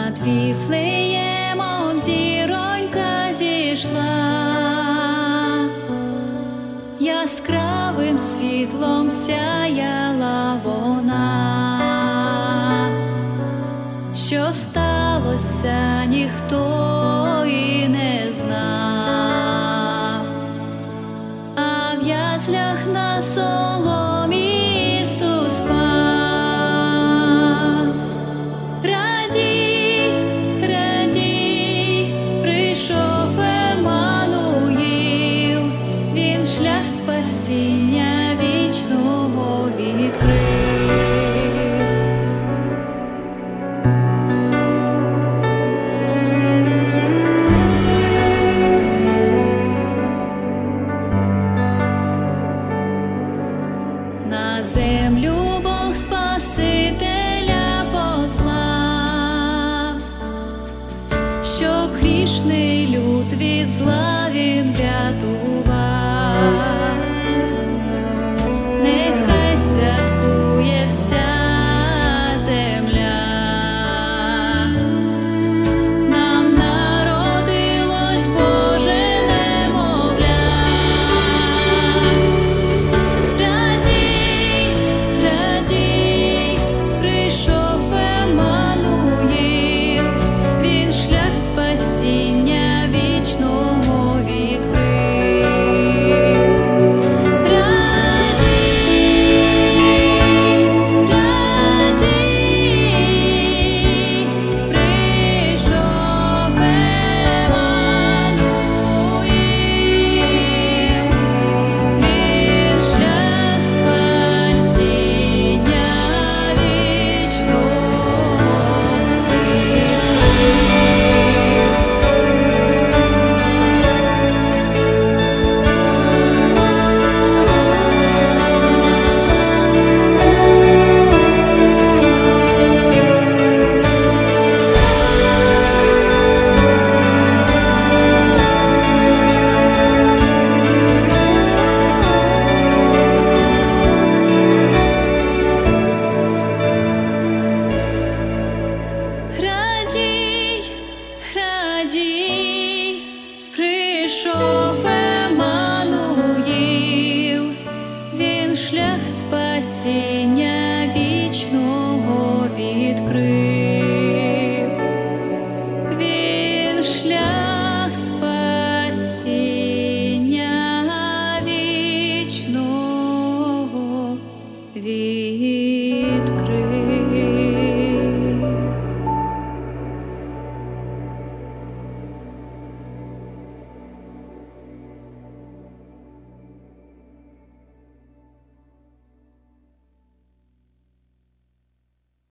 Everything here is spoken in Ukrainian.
Над Віфлеємом зіронька зійшла, яскравим світлом сяяла вона. Що сталося, ніхто і не знав, а в яслях на соломі Ісус спав. Радій, радій, прийшов Еммануїл, Він шлях спасіння вічного відкрив. На землю Бог Спасителя послав, щоб грішний люд від зла